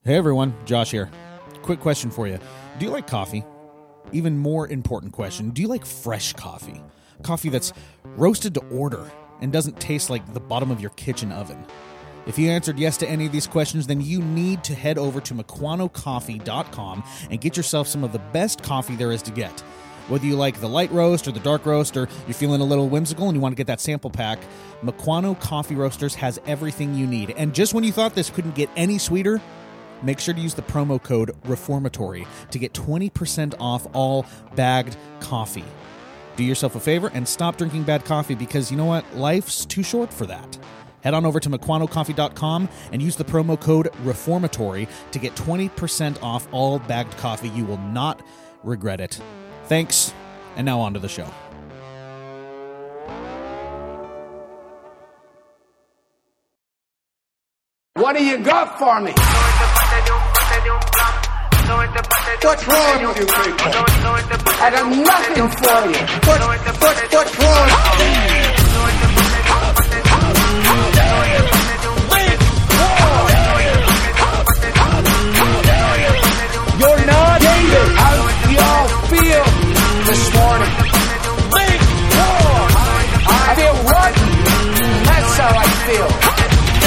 Hey everyone, Josh here. Quick question for you. Do you like coffee? Even more important question, do you like fresh coffee? Coffee that's roasted to order and doesn't taste like the bottom of your kitchen oven? If you answered yes to any of these questions, then you need to head over to MukwanoCoffee.com and get yourself some of the best coffee there is to get. Whether you like the light roast or the dark roast, or you're feeling a little whimsical and you want to get that sample pack, Mukwano Coffee Roasters has everything you need. And just when you thought this couldn't get any sweeter, make sure to use the promo code REFORMATORY to get 20% off all bagged coffee. Do yourself a favor and stop drinking bad coffee, because you know what? Life's too short for that. Head on over to MukwanoCoffee.com and use the promo code REFORMATORY to get 20% off all bagged coffee. You will not regret it. Thanks, and now on to the show. What do you got for me? What's wrong with you people? I got nothing for you. What's wrong? You're not David. How do y'all feel this morning? I feel rotten. That's how I feel.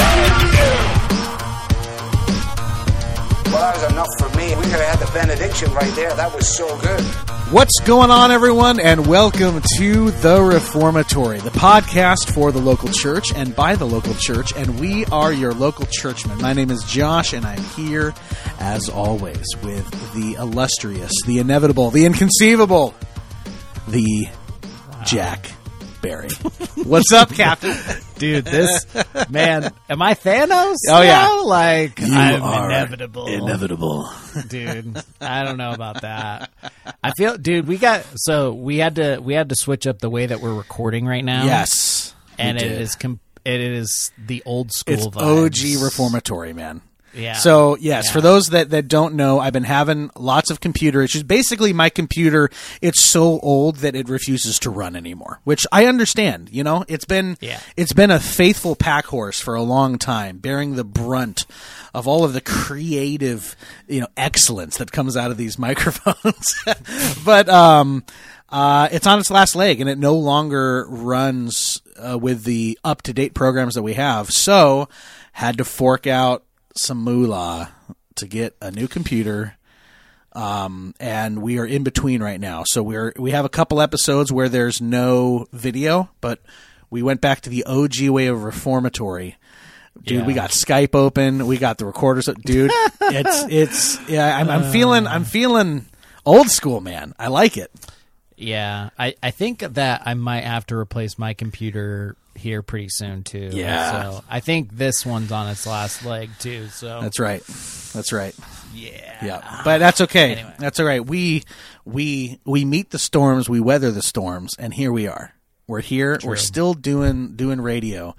Well, that was enough for me. We could have had the benediction right there. That was so good. What's going on, everyone, and welcome to The Reformatory, the podcast for the local church and by the local church, and we are your local churchmen. My name is Josh, and I'm here, as always, with the illustrious, the inevitable, the inconceivable, the Jack Barry. What's up, Captain? Dude, this, man, am I Thanos? Oh, yeah. Like, I'm are inevitable. Inevitable. Dude, I don't know about that. I feel, dude, we had to switch up the way that we're recording right now. Yes. And it is the old school It's vibes. OG Reformatory, man. Yeah. So, yes, Yeah. for those that don't know, I've been having lots of computer issues. Basically, my computer, it's so old that it refuses to run anymore, which I understand. You know, it's been a faithful pack horse for a long time, bearing the brunt of all of the creative, excellence that comes out of these microphones. But it's on its last leg, and it no longer runs with the up-to-date programs that we have. So, had to fork out some moolah to get a new computer, and we are in between right now. So we have a couple episodes where there's no video, but we went back to the OG way of Reformatory. Dude, we got Skype open, we got the recorders. Dude, I'm feeling old school, man. I like it. Yeah, I think that I might have to replace my computer here pretty soon too. Yeah. So I think this one's on its last leg too. So That's right. Yeah. But that's okay. Anyway. That's all right. We meet the storms, we weather the storms, and here we are. We're here. True. We're still doing radio.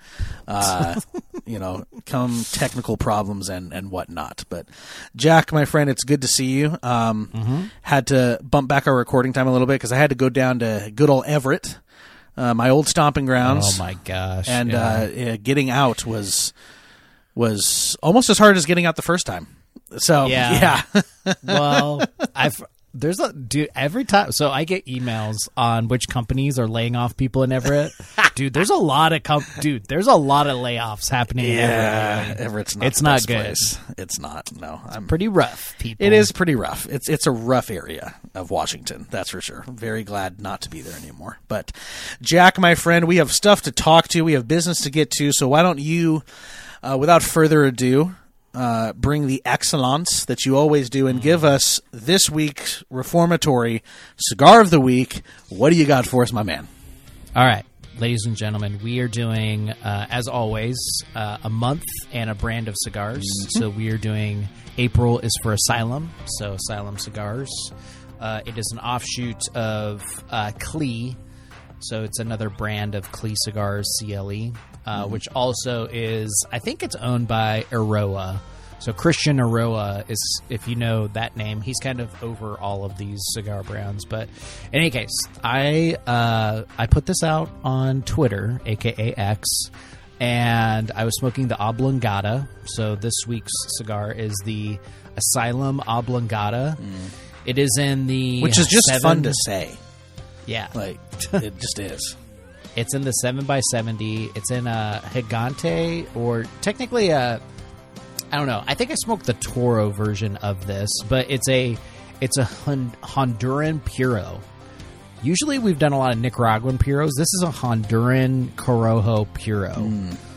Come technical problems and whatnot. But Jack, my friend, it's good to see you. Had to bump back our recording time a little bit because I had to go down to good old Everett, my old stomping grounds. Oh my gosh! And getting out was almost as hard as getting out the first time. So yeah. Well, every time. So I get emails on which companies are laying off people in Everett. Dude, there's a lot of there's a lot of layoffs happening in Everett. Everett's not. It's the not best good. place. It's not. No, Pretty rough, people. It is pretty rough. It's a rough area of Washington, that's for sure. I'm very glad not to be there anymore. But Jack, my friend, we have stuff to talk to. We have business to get to. So why don't you, without further ado, bring the excellence that you always do and give us this week's Reformatory Cigar of the Week. What do you got for us, my man? All right, ladies and gentlemen, we are doing, as always, a month and a brand of cigars. So we are doing April is for Asylum, so Asylum Cigars. It is an offshoot of Klee, so it's another brand of Klee Cigars, CLE. Which also is, I think it's owned by Eiroa. So Christian Eiroa is, if you know that name, he's kind of over all of these cigar brands. But in any case, I put this out on Twitter, aka X, and I was smoking the Oblongata. So this week's cigar is the Asylum Oblongata. It is in the Which is just fun to say. Yeah, Like, it just is. it's in the 7x70. It's in a Gigante, or technically a, I don't know. I think I smoked the Toro version of this, but it's a Honduran Puro. Usually we've done a lot of Nicaraguan Puros. This is a Honduran Corojo Puro.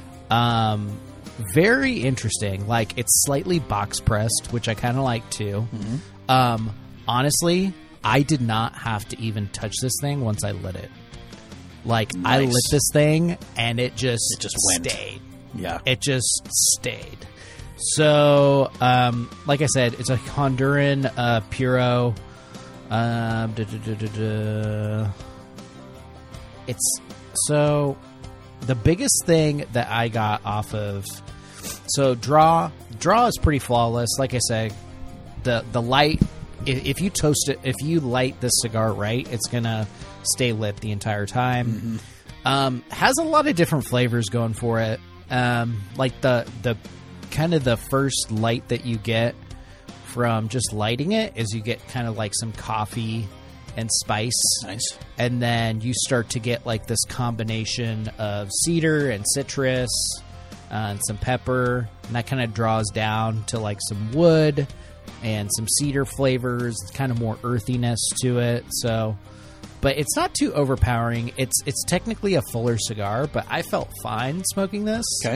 Very interesting. Like, it's slightly box pressed, which I kind of like too. Honestly, I did not have to even touch this thing once I lit it. Like, I Nice. lit this thing and it just went. stayed. Yeah. It just stayed. So, like I said, it's a Honduran Puro. It's so the biggest thing that I got off of, so draw is pretty flawless. Like I said, the light, if you toast it, if you light this cigar right, it's gonna stay lit the entire time. Has a lot of different flavors going for it. Like the kind of the first light that you get from just lighting it is you get kind of like some coffee and spice. Nice. And then you start to get like this combination of cedar and citrus and some pepper, and that kind of draws down to like some wood and some cedar flavors. It's kind of more earthiness to it. So, but it's not too overpowering. It's technically a fuller cigar, but I felt fine smoking this. Okay.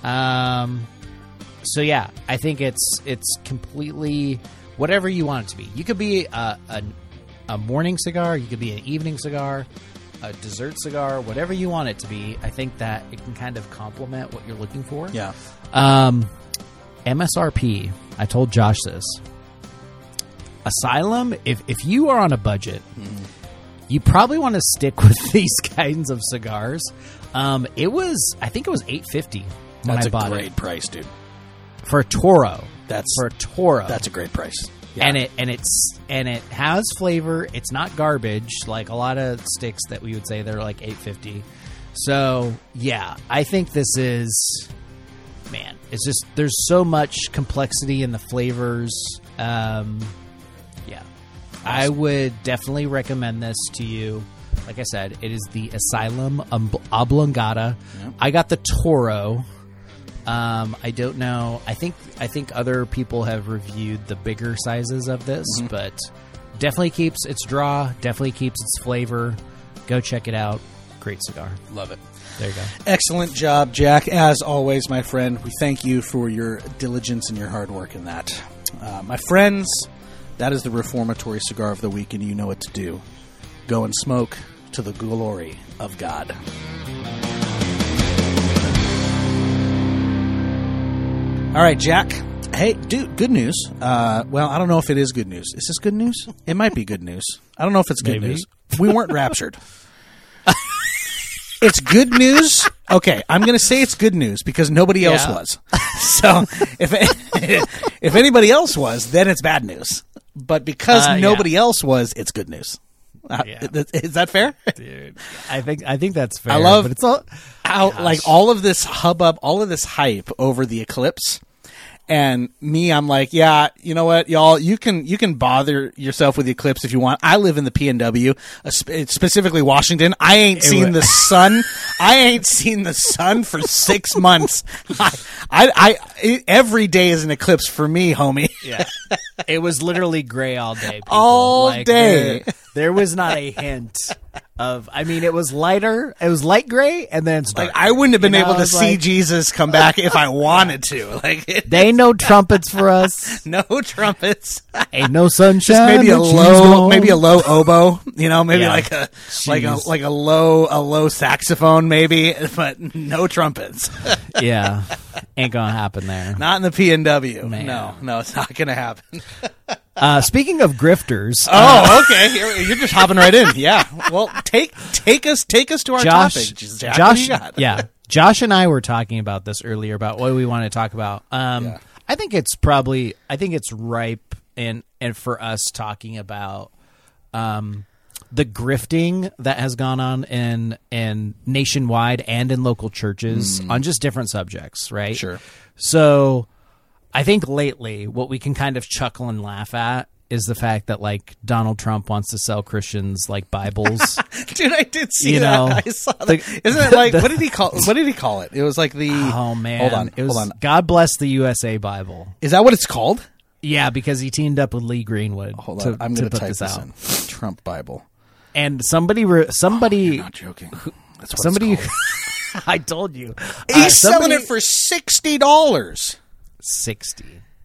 So yeah, I think it's completely whatever you want it to be. You could be a morning cigar, you could be an evening cigar, a dessert cigar, whatever you want it to be. I think that it can kind of complement what you're looking for. Yeah. MSRP. I told Josh this. Asylum. If you are on a budget, you probably want to stick with these kinds of cigars. I think it was $8.50 when That's I bought a great it price, dude. for a Toro. That's For a Toro. That's a great price. Yeah. And it has flavor. It's not garbage like a lot of sticks that we would say they're like $8.50. So yeah, I think this is, man, it's just there's so much complexity in the flavors. Yeah, I would definitely recommend this to you. Like I said, it is the Asylum Oblongata. Yep. I got the Toro. I don't know. I think other people have reviewed the bigger sizes of this, but definitely keeps its draw, definitely keeps its flavor. Go check it out. Great cigar. Love it. There you go. Excellent job, Jack. As always, my friend, we thank you for your diligence and your hard work in that. My friends, that is the Reformatory Cigar of the Week, and you know what to do. Go and smoke to the glory of God. All right, Jack. Hey, dude, good news. Well, I don't know if it is good news. Is this good news? It might be good news. I don't know if it's good Maybe. news. We weren't raptured. It's good news. Okay, I'm going to say it's good news because nobody else Yeah. was. So if anybody else was, then it's bad news. But because nobody else was, it's good news. Yeah. Is that fair? Dude, I think that's fair. I love but it's all, like all of this hubbub, all of this hype over the eclipse. And me, I'm like, yeah, you know what, y'all, you can bother yourself with the eclipse if you want. I live in the PNW, specifically Washington. I ain't seen the sun. I ain't seen the sun for 6 months. Every day is an eclipse for me, homie. yeah. It was literally gray all day. People. All day. There was not a hint of. I mean, it was lighter. It was light gray, and then it's dark. Like, I wouldn't have been You know, able to it's see like- Jesus come back if I wanted to. Like, They ain't no trumpets for us. no trumpets. Ain't no sunshine. Maybe a no cheese low, on. maybe a low oboe. You know, maybe Yeah. like Jeez. a low saxophone, maybe, but no trumpets. Yeah, ain't gonna happen there. Not in the PNW. Man. No, it's not gonna happen. Speaking of grifters, Oh, okay. You're just hopping right in. Yeah. Well, take us to our topic. Jack, what do you got? yeah, Josh and I were talking about this earlier about what we want to talk about. I think it's ripe and for us talking about the grifting that has gone on in nationwide and in local churches on just different subjects, right? Sure. So I think lately what we can kind of chuckle and laugh at is the fact that like Donald Trump wants to sell Christians like Bibles. Dude, I did see You that. know, I saw that. Isn't it like what did he call it? It was like the Oh man. Hold on. It was hold on. God Bless the USA Bible. Is that what it's called? Yeah, because he teamed up with Lee Greenwood Hold on. I'm going to to put type this this out. in. Trump Bible. And somebody You're not joking. That's what somebody it's called. I told you. He's selling Somebody- it for $60. 60.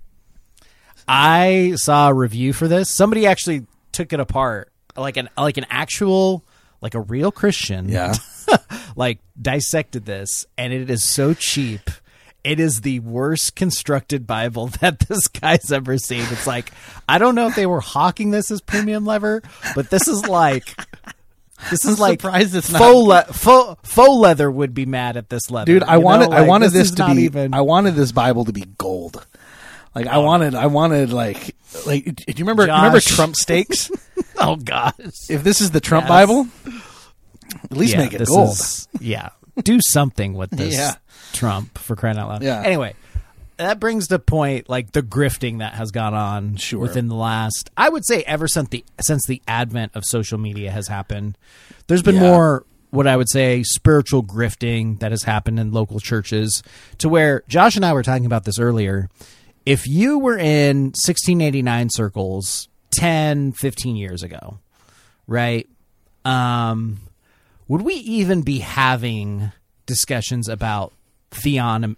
I saw a review for this. Somebody actually took it apart, like an actual, like a real Christian. Yeah. Like dissected this, and it is so cheap. It is the worst constructed Bible that this guy's ever seen. It's like, I don't know if they were hawking this as premium leather, but this is like surprised it's not. faux leather would be mad at this leather. Dude, I wanted this is to not be even. I wanted this Bible to be gold. Like I wanted like do you remember Josh. Trump steaks? Oh gosh. If this is the Trump Yes. Bible, at least make it this gold. Yeah. Do something with this Yeah. Trump, for crying out loud. Yeah. Anyway, that brings to point like the grifting that has gone on Sure. within the last, I would say, ever since the advent of social media has happened. There's been Yeah. more, what I would say, spiritual grifting that has happened in local churches, to where Josh and I were talking about this earlier. If you were in 1689 circles 10, 15 years ago, right? Would we even be having discussions about theonomy,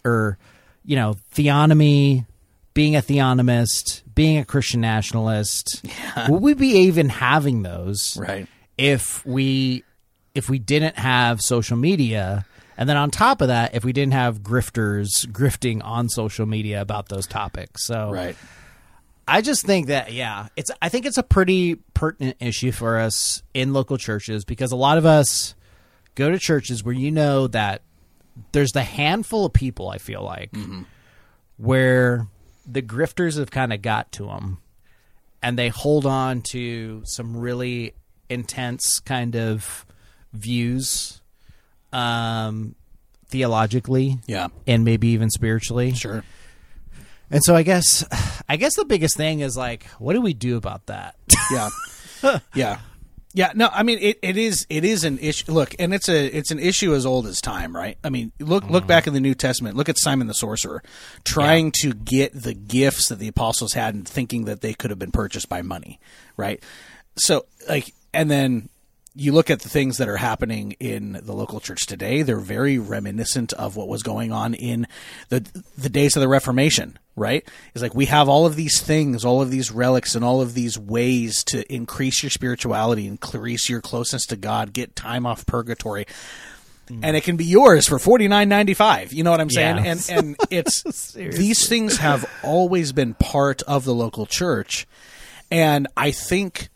being a theonomist, being a Christian nationalist? Yeah. Would we be even having those Right. if we didn't have social media? And then on top of that, if we didn't have grifters grifting on social media about those topics. So Right. I just think that, I think it's a pretty pertinent issue for us in local churches, because a lot of us go to churches where you know that there's the handful of people, I feel like, where the grifters have kind of got to them, and they hold on to some really intense kind of views, theologically, Yeah. and maybe even spiritually. Sure. And so I guess the biggest thing is like, what do we do about that? Yeah. Yeah. Yeah, no, I mean it is an issue. Look, and it's an issue as old as time, right? I mean, look back in the New Testament. Look at Simon the sorcerer, trying to get the gifts that the apostles had and thinking that they could have been purchased by money, right? So, like, and then you look at the things that are happening in the local church today. They're very reminiscent of what was going on in the days of the Reformation, right? It's like we have all of these things, all of these relics, and all of these ways to increase your spirituality, increase your closeness to God, get time off purgatory. And it can be yours for $49.95. You know what I'm saying? Yeah. And it's these things have always been part of the local church. And I think,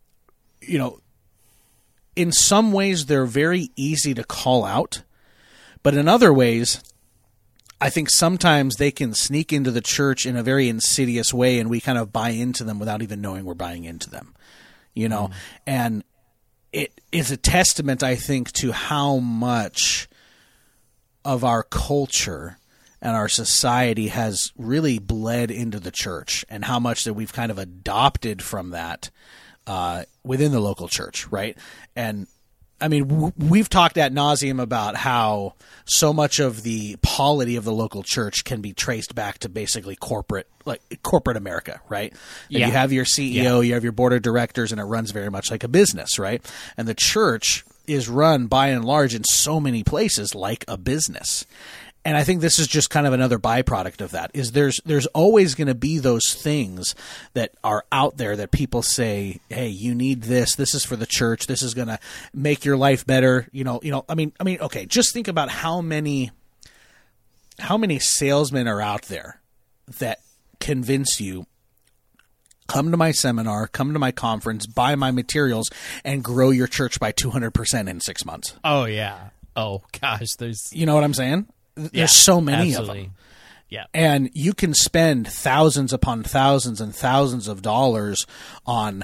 in some ways they're very easy to call out, but in other ways, I think sometimes they can sneak into the church in a very insidious way, and we kind of buy into them without even knowing we're buying into them, and it is a testament, I think, to how much of our culture and our society has really bled into the church, and how much that we've kind of adopted from that within the local church, right? And I mean, we've talked ad nauseum about how so much of the polity of the local church can be traced back to basically corporate America, right? And Yeah. you have your CEO, you have your board of directors, and it runs very much like a business, right? And the church is run by and large in so many places like a business. And I think this is just kind of another byproduct of that, is there's always going to be those things that are out there that people say, hey, you need this. This is for the church. This is going to make your life better. I mean, okay, just think about how many salesmen are out there that convince you, come to my seminar, come to my conference, buy my materials, and grow your church by 200% in 6 months. Oh, yeah. Oh, gosh. There's You know what I'm saying? There's so many of them. Yeah. And you can spend thousands upon thousands and thousands of dollars on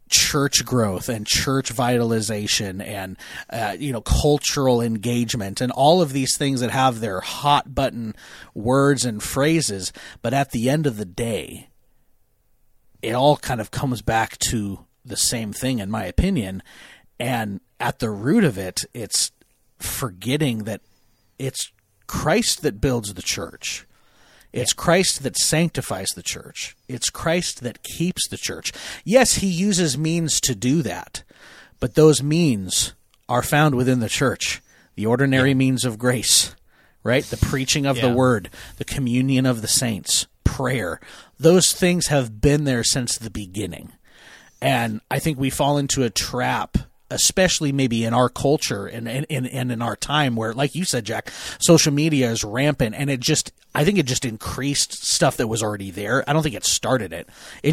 church growth and church vitalization and cultural engagement and all of these things that have their hot button words and phrases, but at the end of the day, it all kind of comes back to the same thing, in my opinion. And at the root of it, it's forgetting that it's Christ that builds the church. It's Christ that sanctifies the church. It's Christ that keeps the church. Yes, he uses means to do that, but those means are found within the church. The ordinary means of grace, right? The preaching of the word, the communion of the saints, prayer. Those things have been there since the beginning. And I think we fall into a trap, especially maybe in our culture and in our time where, like you said, Jack, social media is rampant, and I think it just increased stuff that was already there. I don't think it started it.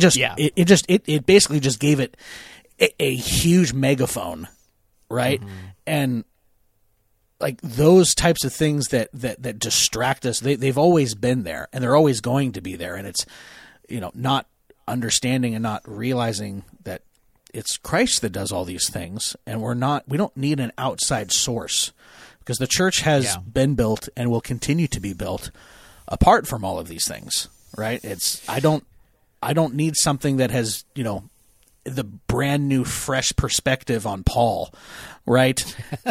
It basically just gave it a huge megaphone, right? Mm-hmm. And like those types of things that distract us, they've always been there, and they're always going to be there. And it's, not understanding and not realizing that it's Christ that does all these things, and we don't need an outside source, because the church has been built and will continue to be built apart from all of these things, right? I don't need something that has, the brand new fresh perspective on Paul, right?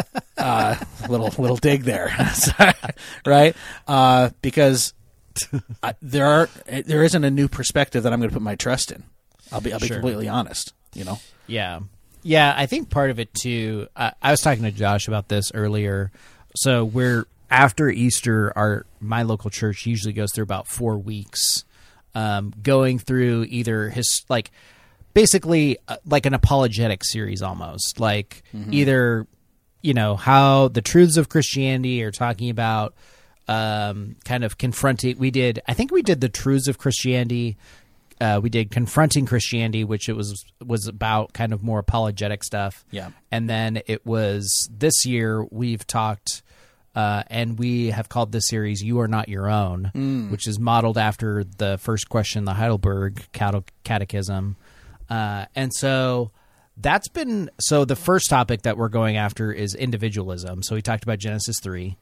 Little dig there, right? Because there isn't a new perspective that I'm going to put my trust in. I'll be completely honest, Yeah. I think part of it too. I was talking to Josh about this earlier. So we're after Easter. My local church usually goes through about 4 weeks, going through either basically like an apologetic series almost, like either how the truths of Christianity are talking about, kind of confronting. I think we did the truths of Christianity. We did confronting Christianity, which it was about kind of more apologetic stuff. Yeah. And then it was this year we've talked, and we have called this series "You Are Not Your Own," which is modeled after the first question in the Heidelberg Catechism. And so that's been the first topic that we're going after is individualism. So we talked about Genesis 3.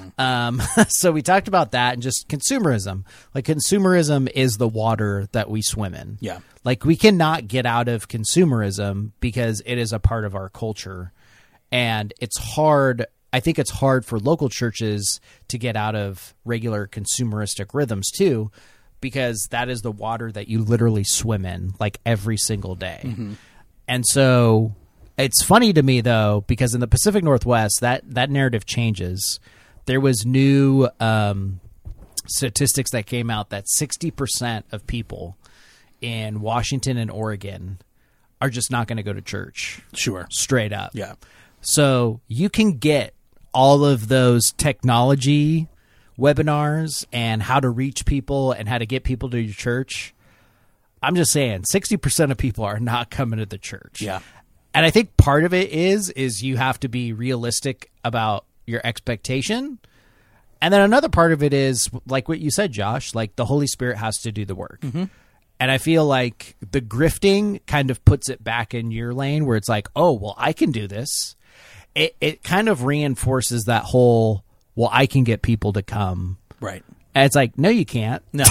So we talked about that and just consumerism. Like consumerism is the water that we swim in. Yeah. Like we cannot get out of consumerism because it is a part of our culture. And it's hard. I think it's hard for local churches to get out of regular consumeristic rhythms too, because that is the water that you literally swim in like every single day. Mm-hmm. And so it's funny to me, though, because in the Pacific Northwest, that narrative changes. There was new statistics that came out that 60% of people in Washington and Oregon are just not going to go to church. Sure. Straight up. Yeah. So you can get all of those technology webinars and how to reach people and how to get people to your church. I'm just saying 60% of people are not coming to the church. Yeah. And I think part of it is you have to be realistic about your expectation. And then another part of it is like what you said, Josh, like the Holy Spirit has to do the work. Mm-hmm. And I feel like the grifting kind of puts it back in your lane where it's like, oh, well, I can do this. It kind of reinforces that whole, well, I can get people to come. Right. And it's like, no, you can't. No.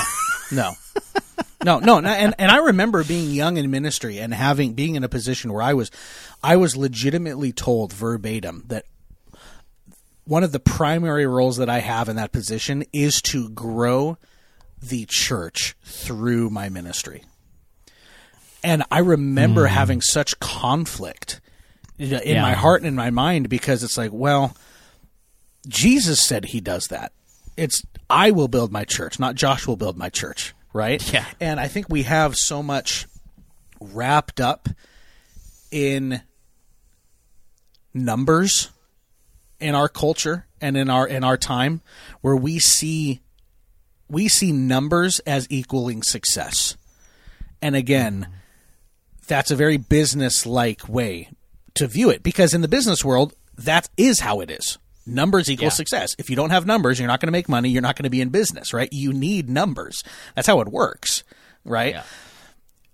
No. And I remember being young in ministry and being in a position where I was legitimately told verbatim that one of the primary roles that I have in that position is to grow the church through my ministry. And I remember having such conflict in my heart and in my mind, because it's like, well, Jesus said he does that. It's, I will build my church, not Josh will build my church. Right? Yeah. And I think we have so much wrapped up in numbers in our culture and in our time, where we see numbers as equaling success. And again, that's a very business-like way to view it, because in the business world, that is how it is. Numbers equal success. If you don't have numbers, you're not going to make money. You're not going to be in business, right? You need numbers. That's how it works, right? Yeah.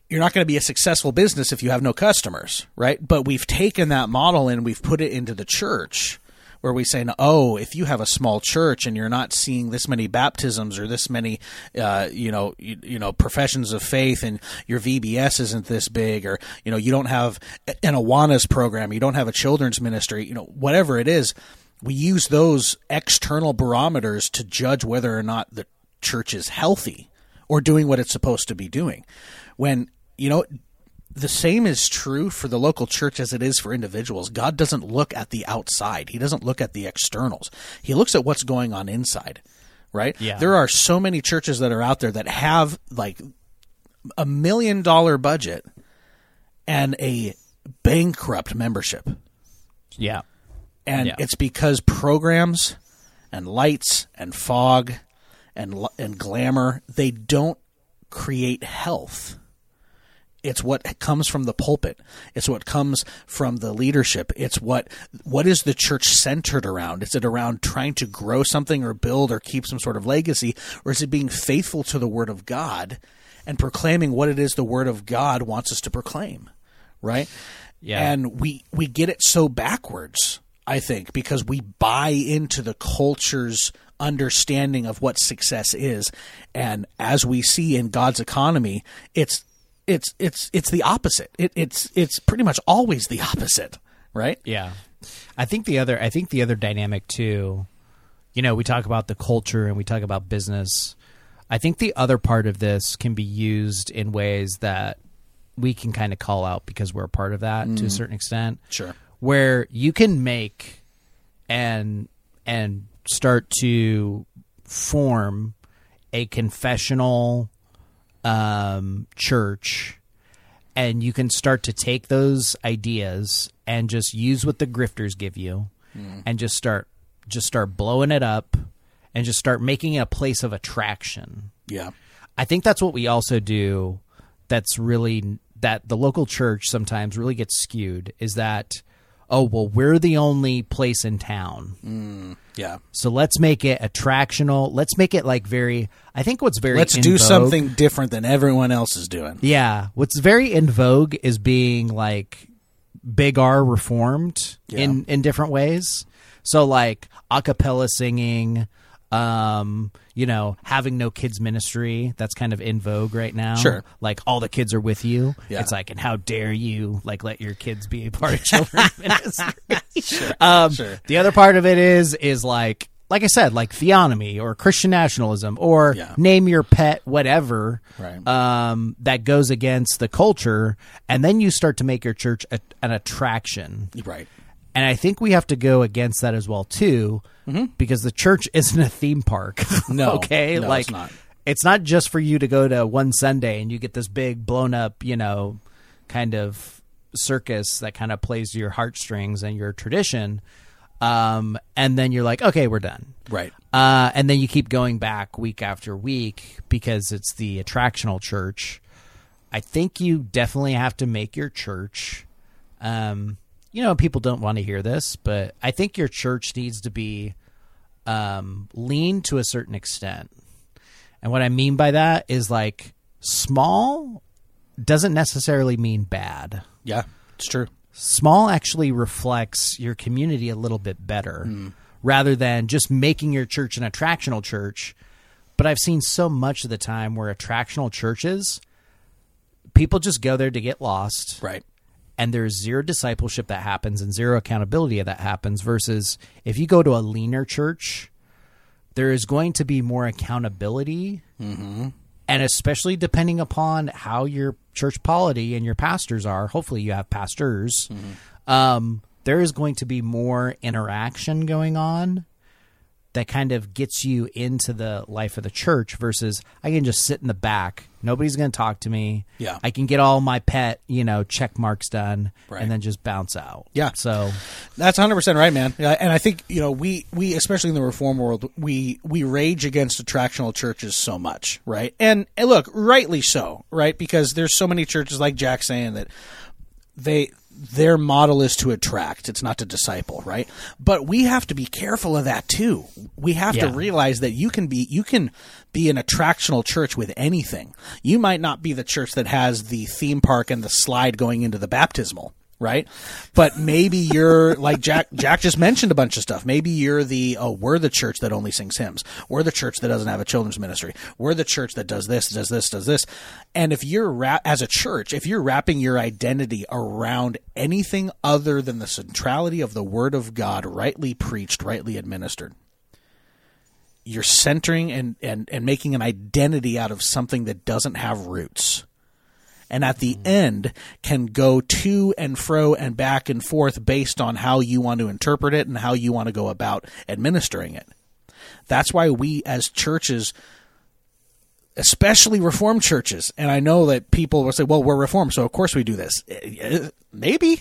you're not going to be a successful business if you have no customers, right? But we've taken that model and we've put it into the church, where we say, oh, if you have a small church and you're not seeing this many baptisms or this many, professions of faith, and your VBS isn't this big, or, you don't have an Awanas program, you don't have a children's ministry, whatever it is, we use those external barometers to judge whether or not the church is healthy or doing what it's supposed to be doing. When, the same is true for the local church as it is for individuals. God doesn't look at the outside. He doesn't look at the externals. He looks at what's going on inside, right? Yeah. There are so many churches that are out there that have like $1 million budget and a bankrupt membership. Yeah. And it's because programs and lights and fog and glamour, they don't create health. It's what comes from the pulpit. It's what comes from the leadership. It's what is the church centered around? Is it around trying to grow something or build or keep some sort of legacy? Or is it being faithful to the Word of God and proclaiming what it is the Word of God wants us to proclaim, right? Yeah. And we get it so backwards, I think, because we buy into the culture's understanding of what success is. And as we see in God's economy, it's the opposite. It's pretty much always the opposite, right? Yeah. I think the other dynamic too, we talk about the culture and we talk about business. I think the other part of this can be used in ways that we can kind of call out because we're a part of that to a certain extent. Sure. Where you can make and start to form a confessional church, and you can start to take those ideas and just use what the grifters give you and just start blowing it up and just start making it a place of attraction. Yeah. I think that's what we also do. That's really that the local church sometimes really gets skewed is that, oh, well, we're the only place in town. Yeah. So let's make it attractional. Let's make it like I think what's very Let's in do vogue, something different than everyone else is doing. Yeah. What's very in vogue is being like big R reformed in different ways. So like a cappella singing, having no kids ministry. That's kind of in vogue right now. Sure. Like all the kids are with you. Yeah. It's like, and how dare you let your kids be a part of children's ministry. Sure. The other part of it is like I said, like theonomy or Christian nationalism or name your pet whatever, right. That goes against the culture. And then you start to make your church an attraction. Right. And I think we have to go against that as well, too, because the church isn't a theme park. No. Okay? No, it's not. It's not just for you to go to one Sunday and you get this big blown up, kind of circus that kind of plays to your heartstrings and your tradition. And then you're like, okay, we're done. Right. And then you keep going back week after week because it's the attractional church. I think you definitely have to make your church, people don't want to hear this, but I think your church needs to be lean to a certain extent. And what I mean by that is like small doesn't necessarily mean bad. Yeah, it's true. Small actually reflects your community a little bit better rather than just making your church an attractional church. But I've seen so much of the time where attractional churches, people just go there to get lost. Right. And there's zero discipleship that happens and zero accountability that happens versus if you go to a leaner church, there is going to be more accountability. Mm-hmm. And especially depending upon how your church polity and your pastors are, hopefully you have pastors, there is going to be more interaction going on that kind of gets you into the life of the church versus I can just sit in the back. Nobody's going to talk to me. Yeah. I can get all my pet, check marks done Right. and then just bounce out. Yeah. So that's 100% right, man. And I think, we especially in the reform world, we rage against attractional churches so much, right? And look, rightly so, right? Because there's so many churches like Jack saying that their model is to attract, it's not to disciple, right? But we have to be careful of that too. We have to realize that you can be an attractional church with anything. You might not be the church that has the theme park and the slide going into the baptismal, right? But maybe you're like Jack just mentioned a bunch of stuff. Maybe you're we're the church that only sings hymns. We're the church that doesn't have a children's ministry. We're the church that does this, does this, does this. And if you're as a church, if you're wrapping your identity around anything other than the centrality of the Word of God, rightly preached, rightly administered, you're centering and making an identity out of something that doesn't have roots. And at the end can go to and fro and back and forth based on how you want to interpret it and how you want to go about administering it. That's why we as churches, especially Reformed churches, and I know that people will say, well, we're Reformed, so of course we do this. Maybe.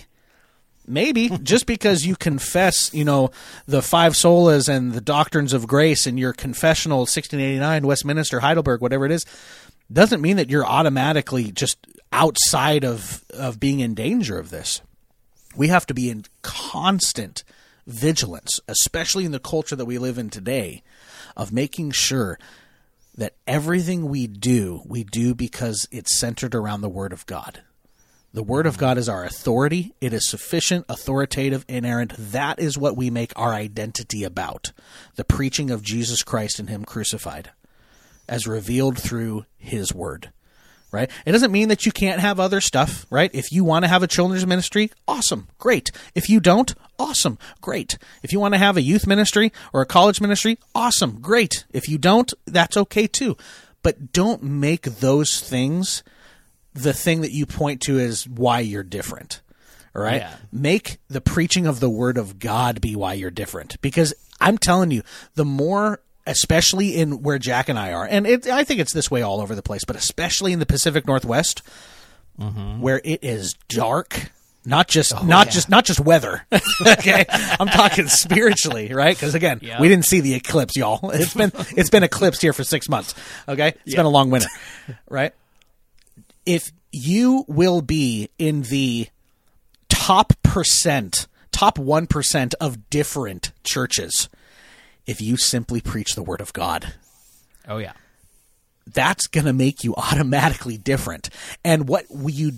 Just because you confess, the five solas and the doctrines of grace in your confessional 1689, Westminster, Heidelberg, whatever it is, doesn't mean that you're automatically just outside of being in danger of this. We have to be in constant vigilance, especially in the culture that we live in today, of making sure that everything we do because it's centered around the Word of God. The Word of God is our authority. It is sufficient, authoritative, inerrant. That is what we make our identity about. The preaching of Jesus Christ and Him crucified, as revealed through His Word, right? It doesn't mean that you can't have other stuff, right? If you want to have a children's ministry, awesome, great. If you don't, awesome, great. If you want to have a youth ministry or a college ministry, awesome, great. If you don't, that's okay too. But don't make those things the thing that you point to as why you're different, all right? Yeah. Make the preaching of the Word of God be why you're different. Because I'm telling you, the more, especially in where Jack and I are, and I think it's this way all over the place, but especially in the Pacific Northwest, where it is dark, not just weather. Okay, I'm talking spiritually, right? Because again, we didn't see the eclipse, y'all. It's been eclipsed here for 6 months. Okay, it's been a long winter, right? If you will be in the top 1% of different churches, if you simply preach the Word of God. Oh, yeah. That's going to make you automatically different. And what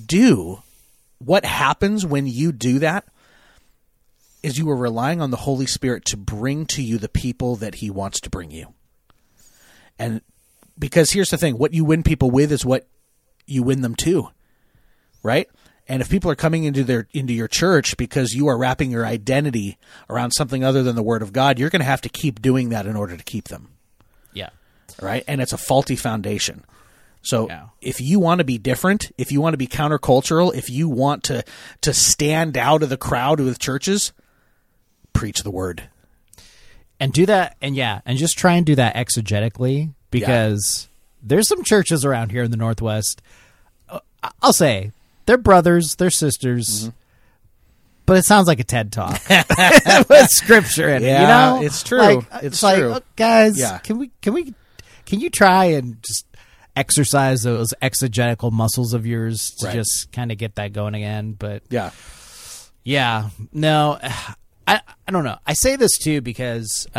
happens when you do that is you are relying on the Holy Spirit to bring to you the people that He wants to bring you. And because here's the thing, what you win people with is what you win them to, right? And if people are coming into your church because you are wrapping your identity around something other than the Word of God, you're going to have to keep doing that in order to keep them. Yeah. Right? And it's a faulty foundation. So if you want to be different, if you want to be countercultural, if you want to stand out of the crowd with churches, preach the Word. And do that, and just try and do that exegetically, because there's some churches around here in the Northwest, I'll say, they're brothers, they're sisters, but it sounds like a TED Talk with scripture in it. It's true. It's true. Like, guys, can you try and just exercise those exegetical muscles of yours to just kind of get that going again? But no, I don't know. I say this too because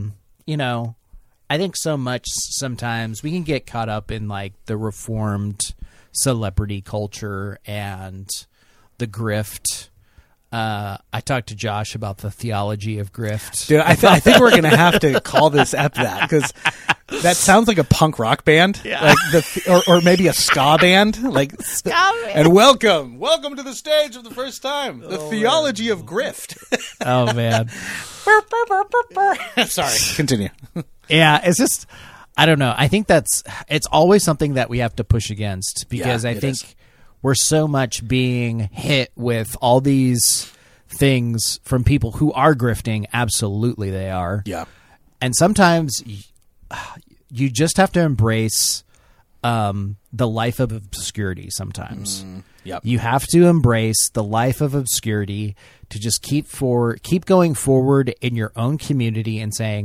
I think so much sometimes we can get caught up in like the Reformed celebrity culture and the grift. I talked to Josh about the theology of grift. Dude, I think we're going to have to call this ep that, because that sounds like a punk rock band, or maybe a ska band, like ska band. And welcome to the stage of the first time, the theology of grift. Oh man, sorry, continue. Yeah, it's just, I don't know. I think it's always something that we have to push against, because I think we're so much being hit with all these things from people who are grifting. Absolutely, they are. Yeah. And sometimes you just have to embrace the life of obscurity sometimes. Yep. You have to embrace the life of obscurity to just keep going forward in your own community and saying,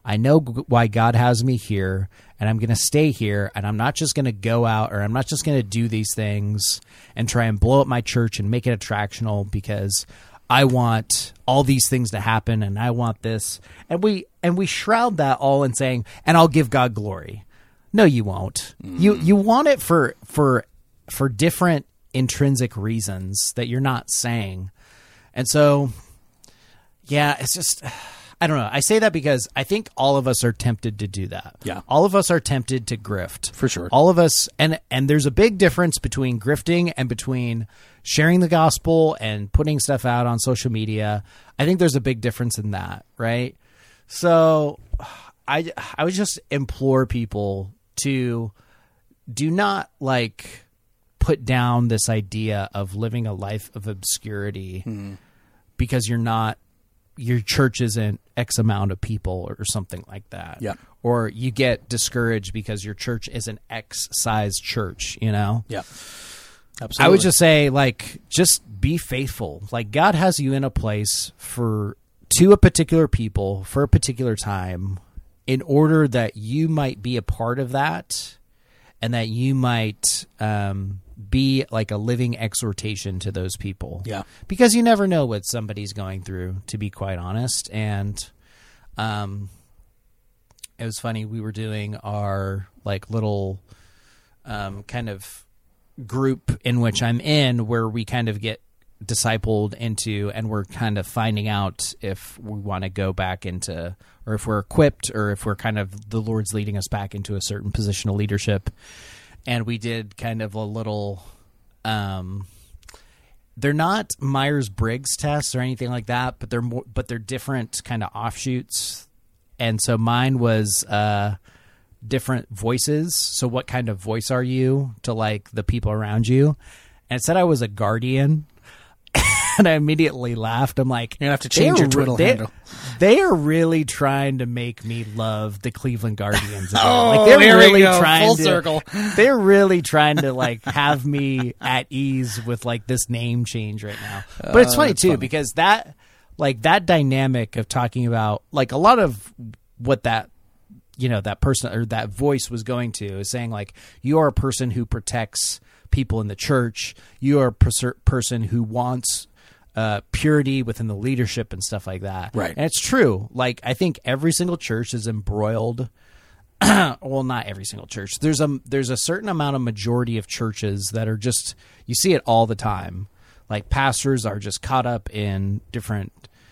I know why God has me here, and I'm going to stay here, and I'm not just going to go out, or I'm not just going to do these things and try and blow up my church and make it attractional because I want all these things to happen, and I want this. And we shroud that all in saying, and I'll give God glory. No, you won't. You want it for different intrinsic reasons that you're not saying. And so, yeah, it's just, I don't know. I say that because I think all of us are tempted to do that. Yeah. All of us are tempted to grift. For sure. All of us, and there's a big difference between grifting and between sharing the gospel and putting stuff out on social media. I think there's a big difference in that, right? So I would just implore people to do not put down this idea of living a life of obscurity because your church isn't X amount of people or something like that. Yeah. Or you get discouraged because your church is an X size church, Yeah. Absolutely. I would just say, just be faithful. God has you in a place to a particular people for a particular time in order that you might be a part of that and that you might be like a living exhortation to those people. Yeah. Because you never know what somebody's going through, to be quite honest. And it was funny. We were doing our little kind of group in which I'm in where we kind of get discipled into, and we're kind of finding out if we want to go back into, or if we're equipped, or if we're kind of, the Lord's leading us back into a certain position of leadership. And we did kind of a little, they're not Myers-Briggs tests or anything like that, but they're different kind of offshoots. And so mine was, different voices. So what kind of voice are you to the people around you? And it said I was a guardian. And I immediately laughed. I'm like, you're going to have to change your Twitter handle. They are really trying to make me love the Cleveland Guardians again. Oh, they're there really we go. trying Full to, circle. They're really trying to have me at ease with this name change right now. But it's funny too, because that dynamic of talking about a lot of what that, that person or that voice was going to is saying you are a person who protects people in the church. You are a person who wants purity within the leadership and stuff like that. Right. And it's true. I think every single church is embroiled. Well, not every single church. There's a certain amount of majority of churches that are just, you see it all the time. Pastors are just caught up in different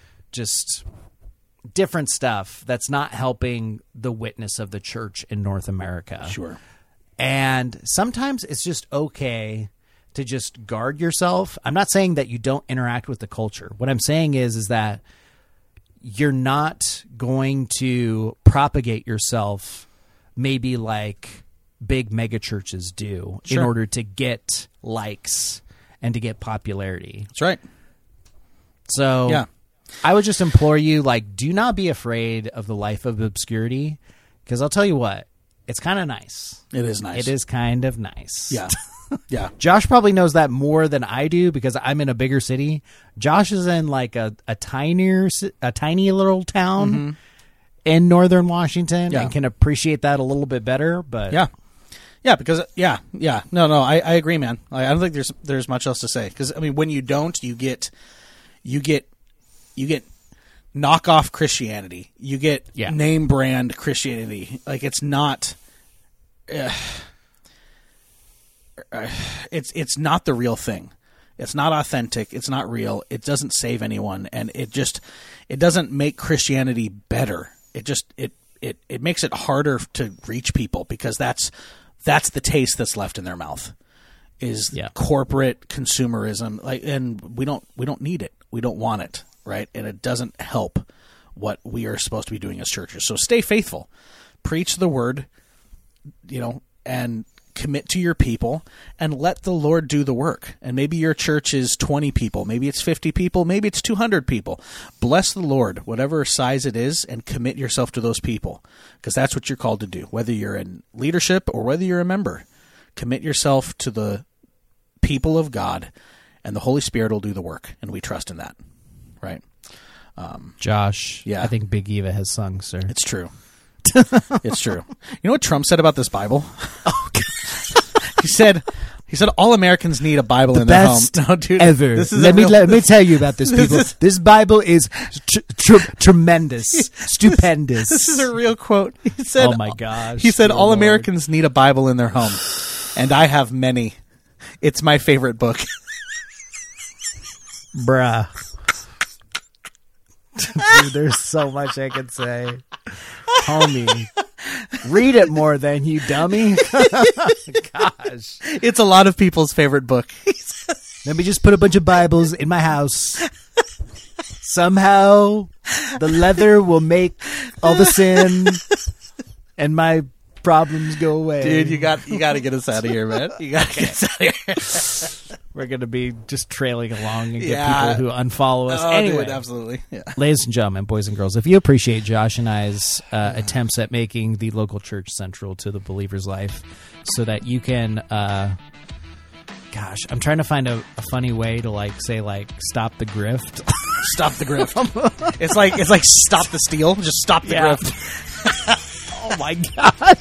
stuff that's not helping the witness of the church in North America. Sure. And sometimes it's just okay to just guard yourself. I'm not saying that you don't interact with the culture. What I'm saying is that you're not going to propagate yourself maybe like big mega churches do in order to get likes and to get popularity. That's right. So yeah. I would just implore you, do not be afraid of the life of obscurity, because I'll tell you what, it's kind of nice. It is nice. It is kind of nice. Yeah. Yeah. Josh probably knows that more than I do because I'm in a bigger city. Josh is in a tiny little town in northern Washington and can appreciate that a little bit better. But yeah, because no, I agree, man. I don't think there's much else to say, because when you don't, you get knockoff Christianity. You get name brand Christianity. It's not. It's not the real thing. It's not authentic. It's not real. It doesn't save anyone, and it doesn't make Christianity better. It makes it harder to reach people, because that's the taste that's left in their mouth is corporate consumerism. And we don't need it. We don't want it, right? And it doesn't help what we are supposed to be doing as churches. So stay faithful, preach the word, and commit to your people, and let the Lord do the work. And maybe your church is 20 people, maybe it's 50 people, maybe it's 200 people. Bless the Lord, whatever size it is, and commit yourself to those people, because that's what you're called to do, whether you're in leadership or whether you're a member. Commit yourself to the people of God, and the Holy Spirit will do the work, and we trust in that, right? Josh, Yeah. I think Big Eva has sung, sir. It's true. It's true. You know what Trump said about this Bible? He said all Americans need a Bible in their home. Best No, dude, ever. this is Let a real- me tell you about this, people. This Bible is tremendous, stupendous. This is a real quote. He said, Oh my gosh. He said, Oh all Lord. Americans need a Bible in their home. And I have many. It's my favorite book. Bruh. Dude, there's so much I could say. Homie. Read it more than you dummy. Gosh. It's a lot of people's favorite book. Let me just put a bunch of Bibles in my house. Somehow the leather will make all the sin and my problems go away. Dude, you got to get us out of here, man. You got to get us out of here. We're going to be just trailing along and get Yeah. people who unfollow us. Oh, anyway, dude, absolutely. Yeah. ladies and gentlemen, boys and girls, if you appreciate Josh and I's attempts at making the local church central to the believer's life so that you can, gosh, I'm trying to find a funny way to say stop the grift. Stop the grift. It's like stop the steal. Just stop the Yeah. grift. Oh my gosh.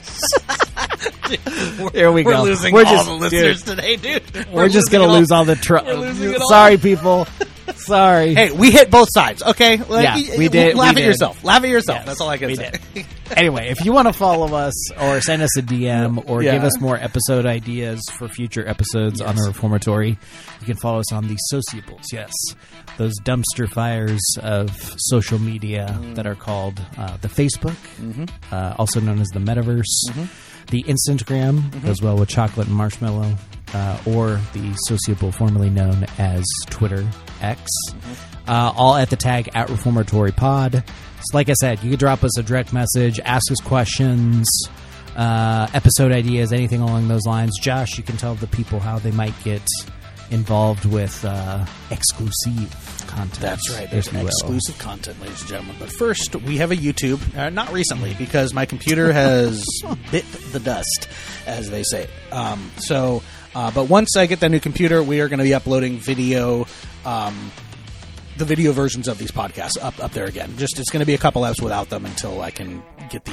Here we We're go. losing We're all just, the listeners today, dude. We're just going to lose all the We're losing it all. Sorry, people. Sorry. Hey, we hit both sides, okay? Yeah, we did. Laugh we at did. yourself. Laugh at yourself. Yes, That's all I can we say. did. Anyway, if you want to follow us or send us a DM or Yeah. give us more episode ideas for future episodes on the Reformatory, you can follow us on the Sociables. Yes, those dumpster fires of social media that are called the Facebook, also known as the Metaverse, the Instagram, as well with chocolate and marshmallow, or the Sociable, formerly known as Twitter X. All at the tag at Reformatory Pod. So like I said, you could drop us a direct message, ask us questions, episode ideas, anything along those lines. Josh, you can tell the people how they might get involved with exclusive content. That's right. There's if you will. exclusive content, ladies and gentlemen. But first, we have a YouTube. Not recently, because my computer has bit the dust, as they say. But once I get that new computer, we are going to be uploading video, the video versions of these podcasts up there again. Just it's going to be a couple apps without them until I can get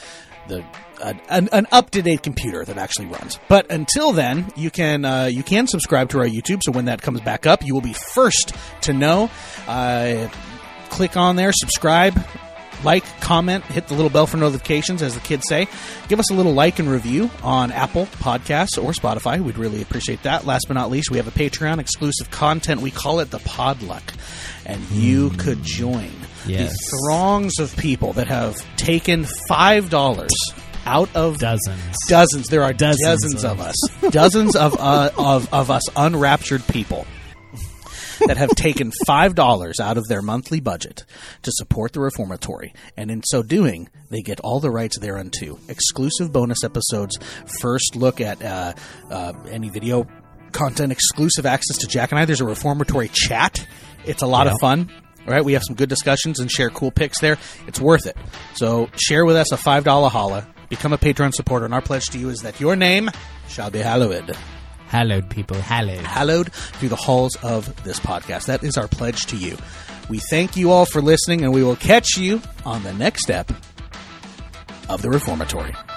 an up-to-date computer that actually runs. But until then, you can subscribe to our YouTube, so when that comes back up, you will be first to know. Click on there, subscribe, like, comment, hit the little bell for notifications, as the kids say. Give us a little like and review on Apple Podcasts or Spotify. We'd really appreciate that. Last but not least, we have a Patreon exclusive content. We call it the Podluck. And you could join Yes. the throngs of people that have taken $5 out of dozens. There are dozens of us. Dozens of us unraptured people that have taken $5 out of their monthly budget to support the Reformatory, and in so doing, they get all the rights thereunto. Exclusive bonus episodes, first look at any video content, exclusive access to Jack and I. There's a Reformatory chat. It's a lot of fun. All right, we have some good discussions and share cool pics there. It's worth it. So share with us a $5 holla. Become a Patreon supporter, and our pledge to you is that your name shall be hallowed. Hallowed, people. Hallowed. Hallowed through the halls of this podcast. That is our pledge to you. We thank you all for listening, and we will catch you on the next step of the Reformatory.